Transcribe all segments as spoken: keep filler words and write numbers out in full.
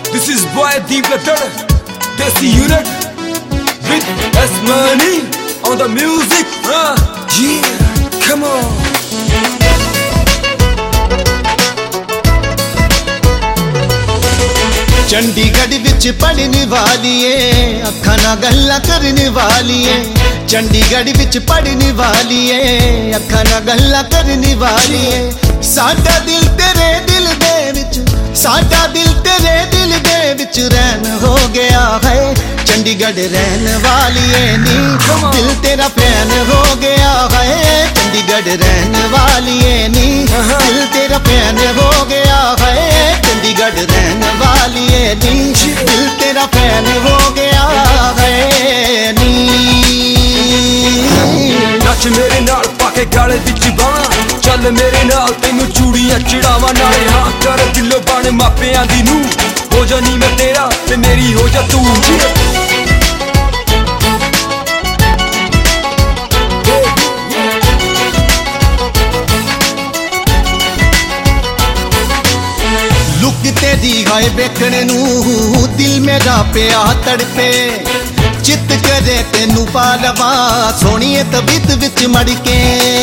This is boy Deep Latar, Desi Unit with S Money on the music. Uh, yeah, come on. Chandigarh विच पढ़ने वाली है, अखा ना गल्ला करने वाली है। चंडीगढ़ विच पढ़ने वाली है, अखा ना गल्ला करने वाली है। साडा दिल तेरे दिल दे विच, साडा दिल तेरे दिल दे विच रहन हो गया है। चंडीगढ़ रहन वाली है नी, दिल तेरा फैन हो गया है। चंडीगढ़ रहन वाली है नी, दिल तेरा फैन हो गया है। चंडीगढ़ रहन वाली है नी, दिल तेरा फैन हो गया है नी। नच मेरे नाल पाके गाले विच बां, चल मेरे नाल तेनू चूड़ियां चढ़ावा नाले हां कर दिलों बन मापियां दी नू। हो जा नी मैं तेरा ते मेरी हो जा तू। लुक तेरी गाय वेखने नू दिल मेरा पिया तड़पे। चित करे तेनू पालवा सोहणीए तबीत विच मड़ के।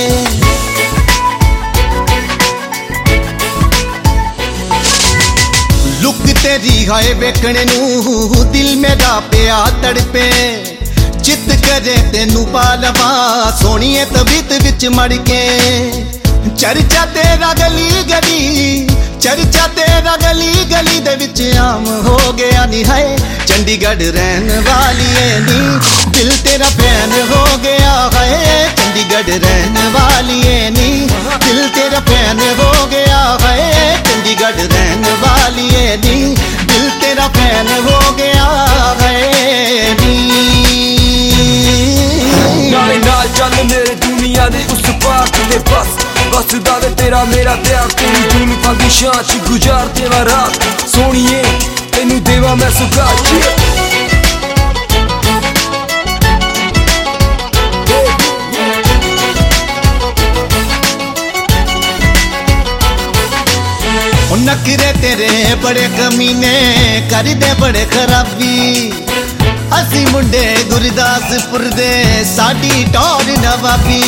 लुक तेरी गाय वेखने नू दिल मेरा पिया तड़पे। चित करे तेनू पालवा सोहणीए तबीत विच मड़ के। चर्चा तेरा गली गली, चर्चा तेरा गली गली दे विच आम हो गया नी है। चंडीगढ़ रहन वाली है नी, दिल तेरा फैन हो गया है। चंडीगढ़ रहन वाली है नी, दिल तेरा फैन हो गया है। चंडीगढ़ रहन वाली है नी, दिल तेरा फैन हो गया है नी। नाले नाल चल मेरे दुनिया दे उस पार ते बस बस दावे तेरा मेरा प्यार। तेरी जुल्फां दी शान च गुजार तेरा रात सोहणीए तेनू देवा मैं सुगात। नखरे तेरे बड़े कमीने कर दे बड़े खराबी। असी मुंडे गुरदासपुर दे साडी टौर नवाबी।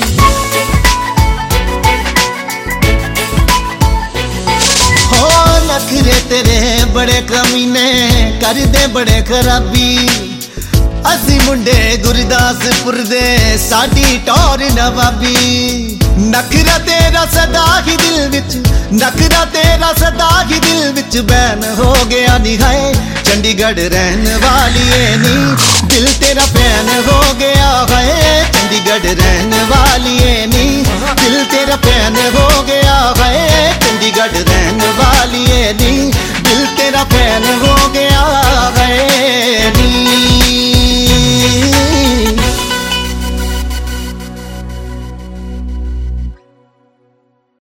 हो नखरे तेरे बड़े कमीने कर दे बड़े खराबी। असी मुंडे गुरदासपुर दे साडी टौर नवाबी। नखरा तेरा सदा ही दिल विच, नखरा तेरा सदा ही दिल विच बैन हो गया नी है। चंडीगढ़ रहन वाली है नी, दिल तेरा फैन हो गया है। चंडीगढ़ रहन वाली है नी,